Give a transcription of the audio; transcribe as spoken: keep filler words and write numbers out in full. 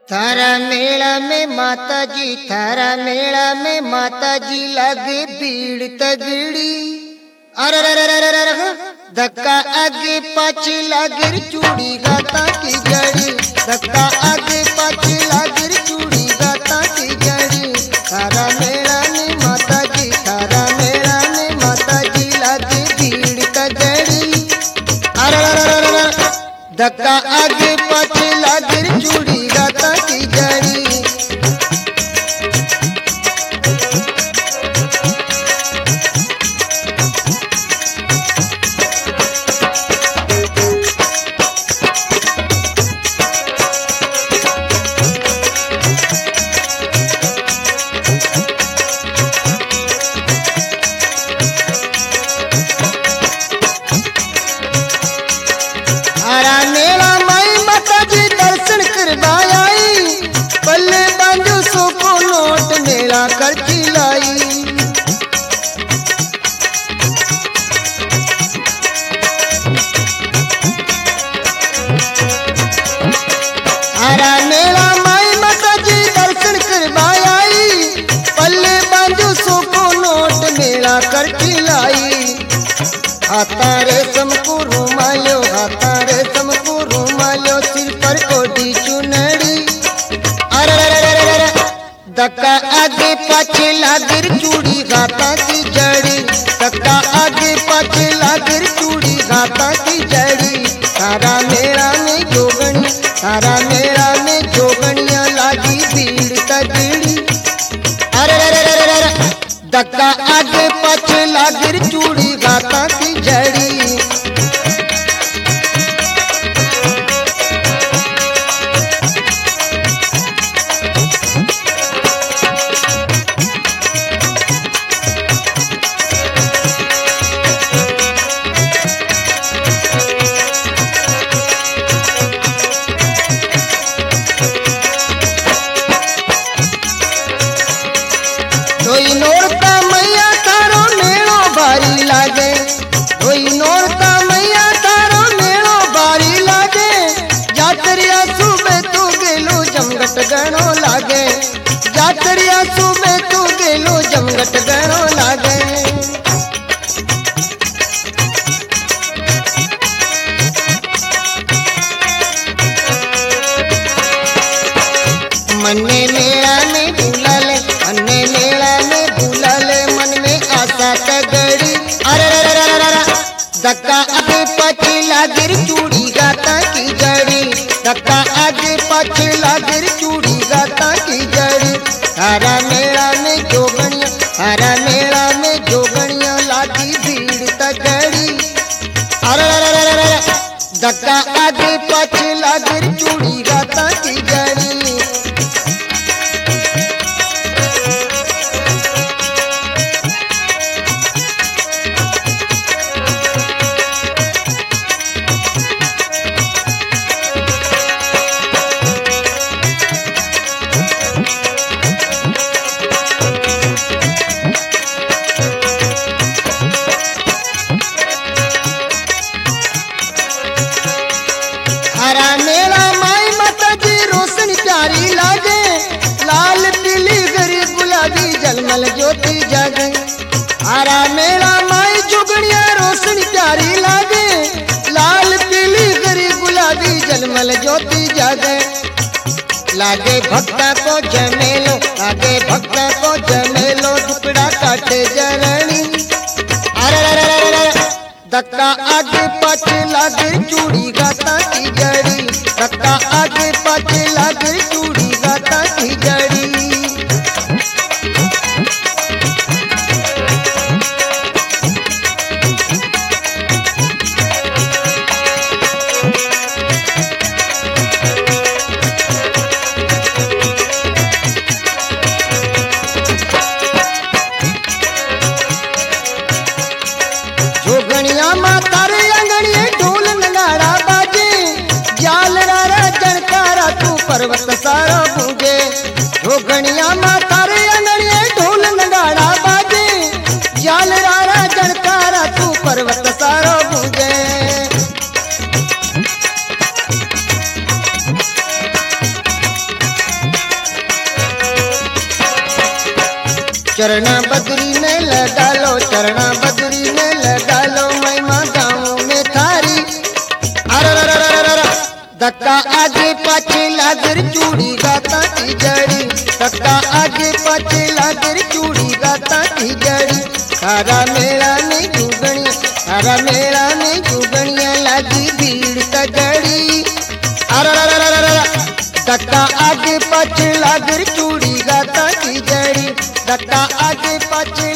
थारा मेला में माता जी, थारा मेला में माता जी लगे भीड़ तगड़ी। अरे रे रे रे रे रे धक्का आगे पाछे लागिर चूड़ी गाता की जड़ी, धक्का आगे पाछे लागिर चूड़ी गाता की जड़ी। थारा मेला में माता जी, थारा मेला में माता जी लगे भीड़ तगड़ी। अरे रे रे रे रे धक्का आगे पाछे लागिर चूड़ी गाता की जड़ी। थारा मेला माई माता जी दर्शन करवाया आई, पल्ले बांधो सो को नोट मेला कर चिलाई। थारा मेला माई माता जी दर्शन करवाया आई, पल्ले बांधो सो को नोट मेला कर चिलाई। हाथा रेशम को रुमालो, हाथा रेशम को रुमालो, सिर पर कोटी चुनड़ी। अरे रे रे रे रे धक्का आगे पाछे लागिर चूड़ी गाता की जड़ी, धक्का आगे पाछे लागिर चूड़ी गाता की जड़ी। थारा मेला में जोगणी, थारा मेला में जोगणिया लागी भीड़ तगड़ी। अरे रे रे रे रे धक्का आगे पाछे लागिर चूड़ी गाता की जड़ी। कोई नोरता मैया तारो मेलो बारी लागे, कोई नोरता मैया तारो मेलो बारी लागे। जातरिया सुबह तू गेलो जमगट गणो लागे, जातरिया सुबह तू गेलो जमगट गणो लागे। मन्ने मेला में भूला ले, मन्ने मेला में भूला ले, मन में आशा तगड़ी। अरे रे रे रे रे धक्का आगे पाछे लागिर चूड़ी गाता की जड़ी, धक्का आगे पाछे लागिर चूड़ी गाता की जड़ी। थारा मेला में जोगणिया, थारा मेला में जोगणिया लागी भीड़ तगड़ी। अरे रे रे रे रे धक्का आगे पाछे लागिर चूड़ी गाता की जड़ी। थारा मेला माई माता जी रोशनी प्यारी लागे, लाल पीली गरी गुलाबी जलमल ज्योति जागे। थारा मेला माई जुगड़िया रोशनी प्यारी लागे, लाल पीली गरी गुलाबी जलमल ज्योति जागे। लागे भक्ता को जमेलो, लागे भक्ता को जमेलो, दुपड़ा काटे जरणी। अरे रे रे रे रे धक्का आगे पाछे लागिर चूड़ी गाता की जड़ी, धक्का आगे पाछे लागिर चूड़ी गाता की जड़ी। जोगणिया माता रे अंगणिये ढोल नगाड़ा बाजे, जाल रारा जनकारा तू पर्वत सारा गूंजे। जोगणिया माता रे अंगणिये ढोल नगाड़ा बाजे, जाल रारा जनकारा तू पर्वत सारा गूंजे। चरणा बदरी में लगा लो, चरणा बदरी में लगा लो, महिमा गाँव में थारी। अरे धक्का आगे पाछे लागर चूड़ी गाता की जड़ी, धक्का आगे पाछे लागर चूड़ी गाता की जड़ी। सारा मेला में जुगनिया, सारा मेला में जुगनिया लगी भीड़ तगड़ी। अरे धक्का आगे पाछे लागर चूड़ी गाता की जड़ी, धक्का आगे पाछे